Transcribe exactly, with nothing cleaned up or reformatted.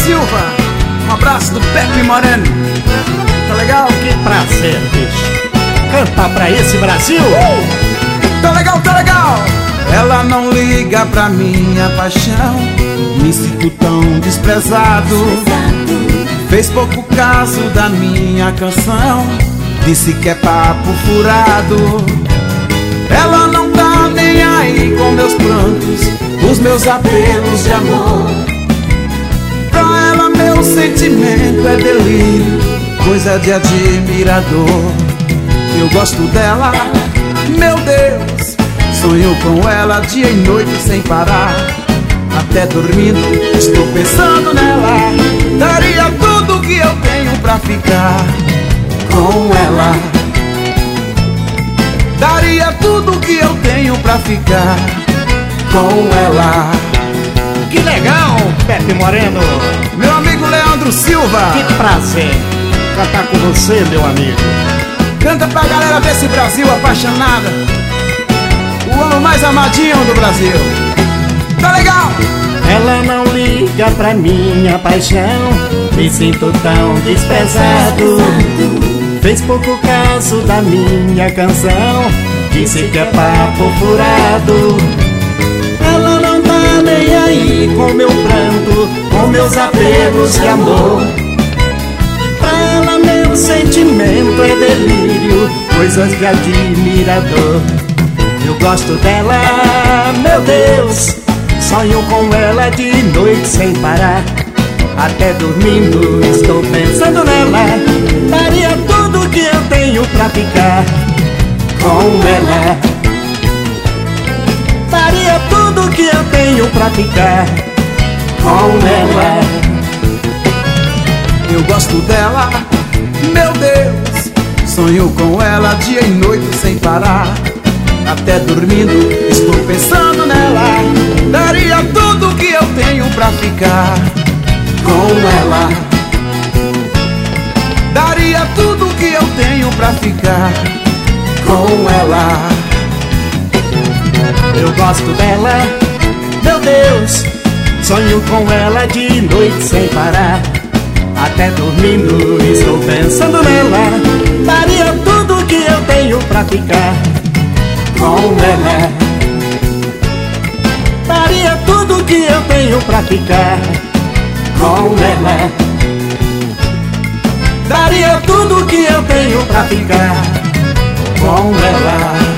Silva. Um abraço do Pepe Moreno. Tá legal? Que prazer, bicho. Cantar pra esse Brasil. uh! Tá legal, tá legal. Ela não liga pra minha paixão, me sinto tão desprezado. Fez pouco caso da minha canção, disse que é papo furado. Ela não tá nem aí com meus prantos, os meus apelos de amor. Pra ela meu sentimento é delírio, coisa de admirador. Eu gosto dela, meu Deus, sonho com ela dia e noite sem parar. Até dormindo estou pensando nela, daria tudo que eu tenho pra ficar com ela. Daria tudo que eu tenho pra ficar com ela. Que legal, Pepe Moreno. Meu amigo Leandro Silva. Que prazer cantar com você, meu amigo. Canta pra galera desse Brasil apaixonada, o homem mais amadinho do Brasil. Tá legal? Ela não liga pra minha paixão, me sinto tão desprezado. Fez pouco caso da minha canção, disse que é papo furado. Ela não tá nem aí com meu pranto, com meus apelos de amor. Pra ela meu sentimento é delírio, coisas de admirador. Eu gosto dela, meu Deus, sonho com ela de noite sem parar. Até dormindo estou pensando nela, daria tudo que eu tenho pra ficar com ela. Daria tudo que eu tenho pra ficar com ela. Eu gosto dela, meu Deus, sonho com ela dia e noite sem parar. Até dormindo estou pensando nela, daria tudo que eu tenho pra ficar com ela. Daria tudo que eu tenho pra ficar com ela. Eu gosto dela, meu Deus, sonho com ela de noite sem parar. Até dormindo estou pensando nela, daria tudo que eu tenho pra ficar com ela. Daria tudo que eu tenho pra ficar com ela. Daria tudo que eu tenho pra ficar com ela.